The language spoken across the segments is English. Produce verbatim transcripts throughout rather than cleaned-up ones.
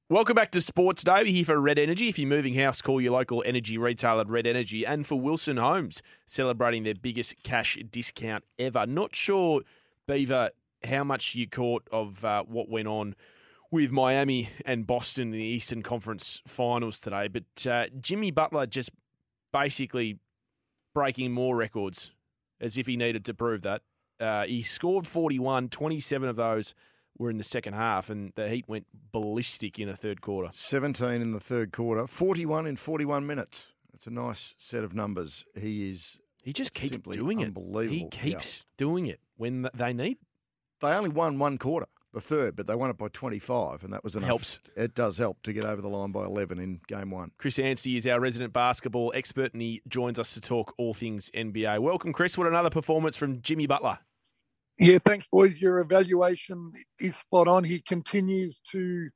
Welcome back to Sports Day. We're here for Red Energy. If you're moving house, call your local energy retailer, Red Energy. And for Wilson Homes, celebrating their biggest cash discount ever. Not sure, Beaver, how much you caught of uh, what went on with Miami and Boston in the Eastern Conference Finals today. But uh, Jimmy Butler just basically breaking more records as if he needed to prove that. Uh, he scored forty-one, twenty-seven of those were in the second half, and the Heat went ballistic in the third quarter. seventeen in the third quarter, forty-one in forty-one minutes. That's a nice set of numbers. He is He just keeps simply doing it. unbelievable. He keeps yeah. doing it when they need. They only won one quarter, the third, but they won it by twenty-five, and that was enough. Helps. It does help to get over the line by eleven in game one. Chris Anstey is our resident basketball expert, and he joins us to talk all things N B A. Welcome, Chris. What another performance from Jimmy Butler. Yeah, thanks, boys. Your evaluation is spot on. He continues to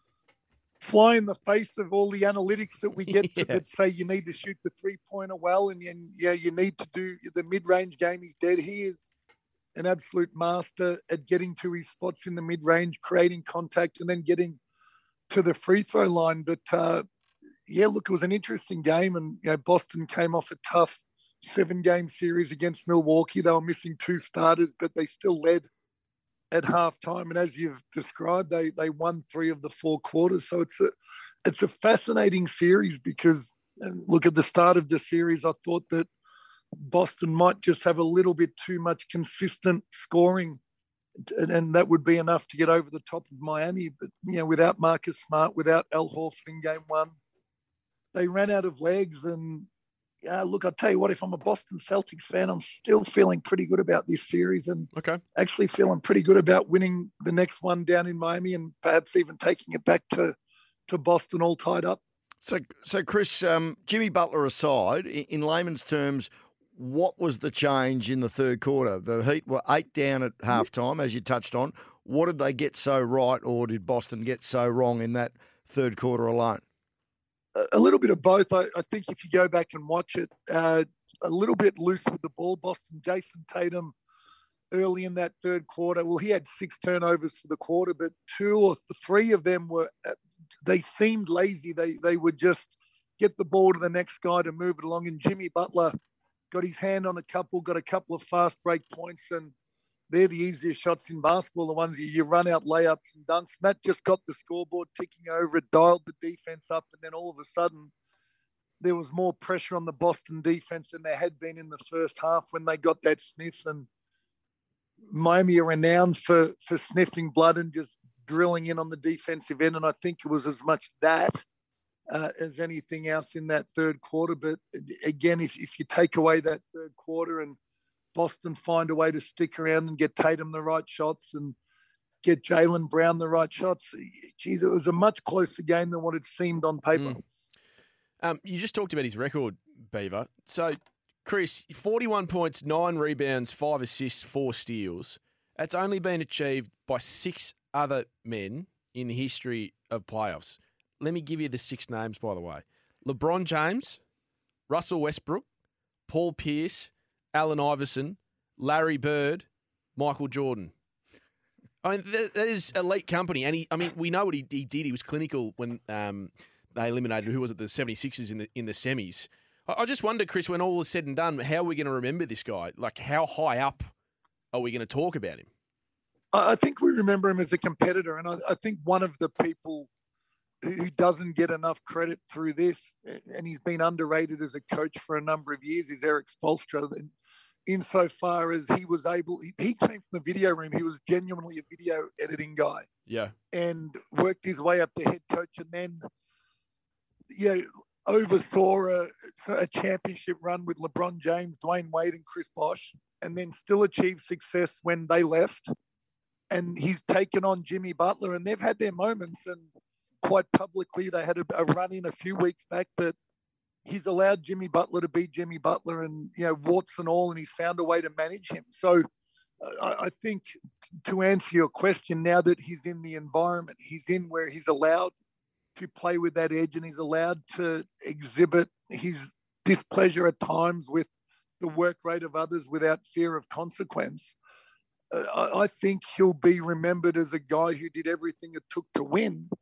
fly in the face of all the analytics that we get Yeah. that say you need to shoot the three-pointer well, and, and yeah, you need to do the mid-range game. He's dead. He is an absolute master at getting to his spots in the mid-range, creating contact, and then getting to the free throw line. But uh, yeah, look, it was an interesting game, and you know, Boston came off a tough seven-game series against Milwaukee. They were missing two starters, but they still led at halftime. And as you've described, they they won three of the four quarters. So it's a it's a fascinating series because, and look, at the start of the series, I thought that Boston might just have a little bit too much consistent scoring, and, and that would be enough to get over the top of Miami. But you know, without Marcus Smart, without Al Horford in game one, they ran out of legs. And Uh, look, I'll tell you what, if I'm a Boston Celtics fan, I'm still feeling pretty good about this series and okay. actually feeling pretty good about winning the next one down in Miami and perhaps even taking it back to, to Boston all tied up. So, so Chris, um, Jimmy Butler aside, in, in layman's terms, what was the change in the third quarter? The Heat were eight down at halftime, as you touched on. What did they get so right, or did Boston get so wrong in that third quarter alone? A little bit of both. I, I think if you go back and watch it, uh, a little bit loose with the ball. Boston, Jason Tatum, early in that third quarter, well, he had six turnovers for the quarter, but two or three of them were, they seemed lazy. They they would just get the ball to the next guy to move it along. And Jimmy Butler got his hand on a couple, got a couple of fast break points, and they're the easiest shots in basketball, the ones you, you run out layups and dunks. And that just got the scoreboard ticking over. It dialed the defense up. And then all of a sudden, there was more pressure on the Boston defense than there had been in the first half when they got that sniff. And Miami are renowned for, for sniffing blood and just drilling in on the defensive end. And I think it was as much that uh, as anything else in that third quarter. But again, if, if you take away that third quarter and Boston find a way to stick around and get Tatum the right shots and get Jaylen Brown the right shots. Geez, it was a much closer game than what it seemed on paper. Mm. Um, you just talked about his record, Beaver. So, Chris, forty-one points, nine rebounds, five assists, four steals. That's only been achieved by six other men in the history of playoffs. Let me give you the six names, by the way. LeBron James, Russell Westbrook, Paul Pierce, Allen Iverson, Larry Bird, Michael Jordan. I mean, that, that is elite company. And, he, I mean, we know what he, he did. He was clinical when um, they eliminated, who was it, the seventy-sixers in the in the semis. I, I just wonder, Chris, when all is said and done, how are we going to remember this guy? Like, how high up are we going to talk about him? I think we remember him as a competitor. And I, I think one of the people who doesn't get enough credit through this, and he's been underrated as a coach for a number of years, is Eric Spoelstra. Insofar as he was able, he, he came from the video room. He was genuinely a video editing guy. Yeah. And worked his way up to head coach, and then, you know, oversaw a, a championship run with LeBron James, Dwayne Wade, and Chris Bosh, and then still achieved success when they left. And he's taken on Jimmy Butler, and they've had their moments, and quite publicly they had a, a run in a few weeks back, but he's allowed Jimmy Butler to be Jimmy Butler, and, you know, warts and all, and he's found a way to manage him. So uh, I, I think to answer your question, now that he's in the environment, he's in where he's allowed to play with that edge, and he's allowed to exhibit his displeasure at times with the work rate of others without fear of consequence. Uh, I, I think he'll be remembered as a guy who did everything it took to win.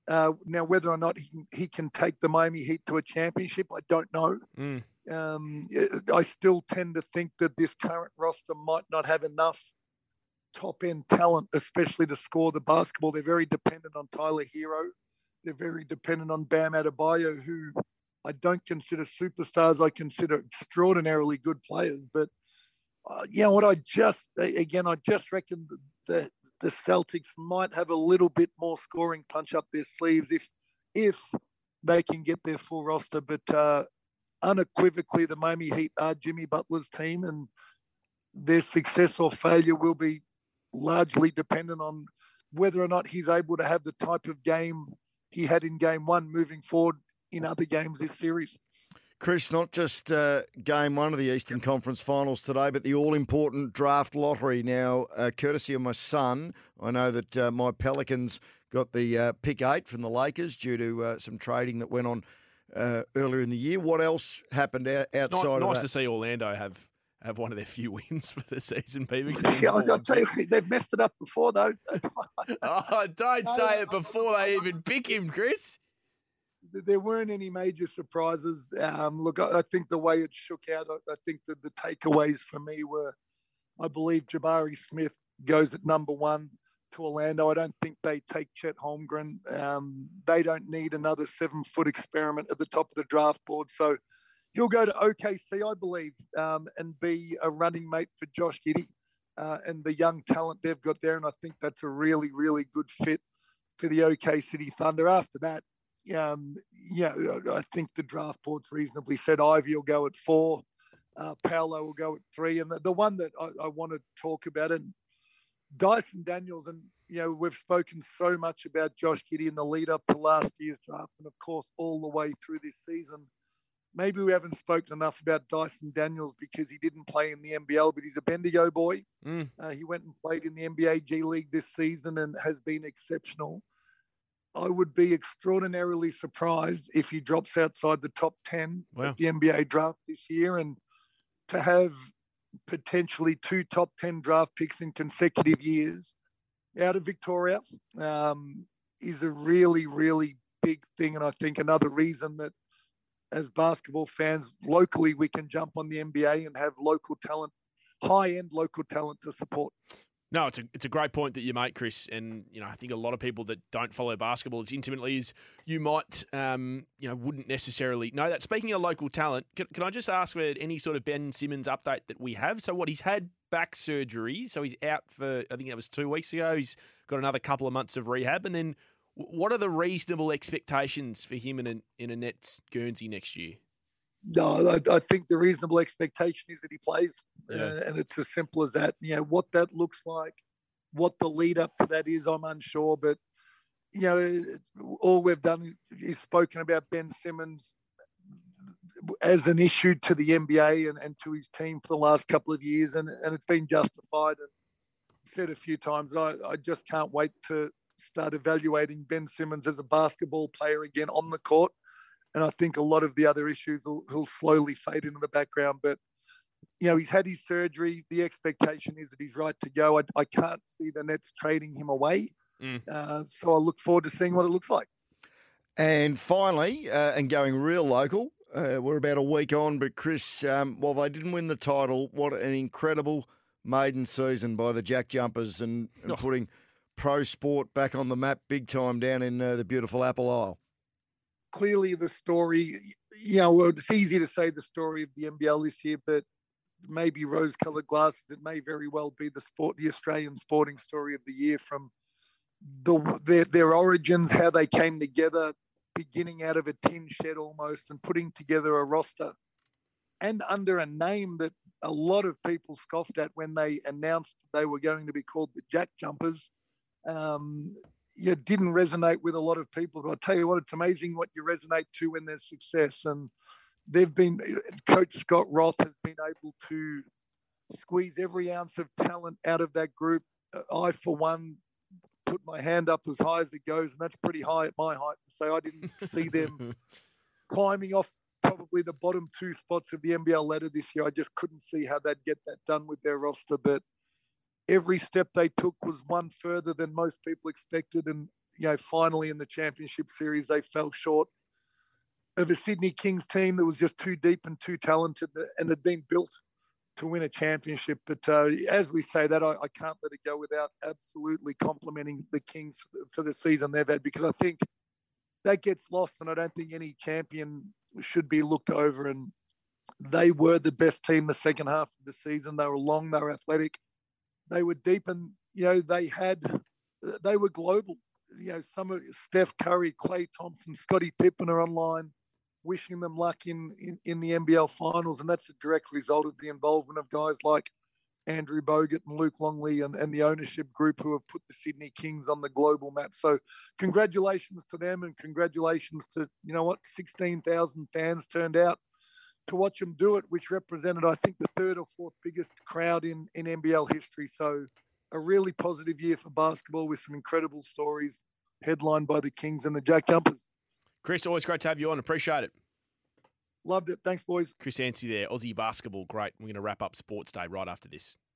Uh, now, whether or not he can, he can take the Miami Heat to a championship, I don't know. Mm. Um, I still tend to think that this current roster might not have enough top-end talent, especially to score the basketball. They're very dependent on Tyler Hero. They're very dependent on Bam Adebayo, who I don't consider superstars. I consider extraordinarily good players. But, uh, you know what, I just, again, I just reckon that the Celtics might have a little bit more scoring punch up their sleeves if if they can get their full roster. But uh, unequivocally, the Miami Heat are Jimmy Butler's team, and their success or failure will be largely dependent on whether or not he's able to have the type of game he had in game one moving forward in other games this series. Chris, not just uh, game one of the Eastern Conference Finals today, but the all-important draft lottery. Now, uh, courtesy of my son, I know that uh, my Pelicans got the uh, pick eight from the Lakers due to uh, some trading that went on uh, earlier in the year. What else happened out, outside it's not, of nice that? to see Orlando have, have one of their few wins for the season, Beaver. Yeah, I'll, I'll tell you, they've messed it up before, though. Oh, don't say it before they even pick him, Chris. There weren't any major surprises. Um, look, I, I think the way it shook out, I, I think that the takeaways for me were, I believe Jabari Smith goes at number one to Orlando. I don't think they take Chet Holmgren. Um, they don't need another seven-foot experiment at the top of the draft board. So he'll go to O K C, I believe, um, and be a running mate for Josh Giddey uh, and the young talent they've got there. And I think that's a really, really good fit for the O K City Thunder. After that, Um, yeah, I think the draft board's reasonably set. Ivy will go at four. Uh, Paolo will go at three. And the, the one that I, I want to talk about, and Dyson Daniels, and, you know, we've spoken so much about Josh Giddey in the lead up to last year's draft and, of course, all the way through this season. Maybe we haven't spoken enough about Dyson Daniels because he didn't play in the N B L, but he's a Bendigo boy. Mm. Uh, he went and played in the N B A G League this season and has been exceptional. I would be extraordinarily surprised if he drops outside the top ten wow. of the N B A draft this year. And to have potentially two top ten draft picks in consecutive years out of Victoria um, is a really, really big thing. And I think another reason that as basketball fans locally, we can jump on the N B A and have local talent, high-end local talent to support. No, it's a it's a great point that you make, Chris. And, you know, I think a lot of people that don't follow basketball as intimately as you might, um, you know, wouldn't necessarily know that. Speaking of local talent, can, can I just ask for any sort of Ben Simmons update that we have? So what, he's had back surgery, so he's out for, I think that was two weeks ago. He's got another couple of months of rehab. And then what are the reasonable expectations for him in a, in a Nets Guernsey next year? No, I, I think the reasonable expectation is that he plays, Yeah. uh, and it's as simple as that. You know, what that looks like, what the lead up to that is, I'm unsure. But, you know, all we've done is spoken about Ben Simmons as an issue to the N B A and, and to his team for the last couple of years, and, and it's been justified. And said a few times, I, I just can't wait to start evaluating Ben Simmons as a basketball player again on the court. And I think a lot of the other issues will, will slowly fade into the background. But, you know, he's had his surgery. The expectation is that he's right to go. I, I can't see the Nets trading him away. Mm. Uh, so I look forward to seeing what it looks like. And finally, uh, and going real local, uh, we're about a week on, but Chris, um, while they didn't win the title, what an incredible maiden season by the Jack Jumpers and, and Oh. putting pro sport back on the map big time down in uh, the beautiful Apple Isle. Clearly the story, you know, well, it's easy to say the story of the N B L this year, but maybe rose-coloured glasses, it may very well be the sport, the Australian sporting story of the year, from the their, their origins, how they came together, beginning out of a tin shed almost and putting together a roster and under a name that a lot of people scoffed at when they announced they were going to be called the Jack Jumpers. Um, yeah, didn't resonate with a lot of people. But I'll tell you what, it's amazing what you resonate to when there's success. And they've been, Coach Scott Roth has been able to squeeze every ounce of talent out of that group. I, for one, put my hand up as high as it goes, and that's pretty high at my height. So I didn't see them climbing off probably the bottom two spots of the N B L ladder this year. I just couldn't see how they'd get that done with their roster. But every step they took was one further than most people expected. And you know, finally in the championship series, they fell short of a Sydney Kings team that was just too deep and too talented and had been built to win a championship. But uh, as we say that, I, I can't let it go without absolutely complimenting the Kings for the season they've had, because I think that gets lost, and I don't think any champion should be looked over. And they were the best team the second half of the season. They were long, they were athletic, they were deep, and, you know, they had, they were global. You know, some of Steph Curry, Klay Thompson, Scottie Pippen are online, wishing them luck in, in, in the N B L finals. And that's a direct result of the involvement of guys like Andrew Bogut and Luke Longley and, and the ownership group who have put the Sydney Kings on the global map. So congratulations to them, and congratulations to, you know what, sixteen thousand fans turned out to watch them do it, which represented, I think, the third or fourth biggest crowd in, in N B L history. So a really positive year for basketball with some incredible stories headlined by the Kings and the Jack Jumpers. Chris, always great to have you on. Appreciate it. Loved it. Thanks, boys. Chris Anstey there, Aussie basketball great. We're going to wrap up Sports Day right after this.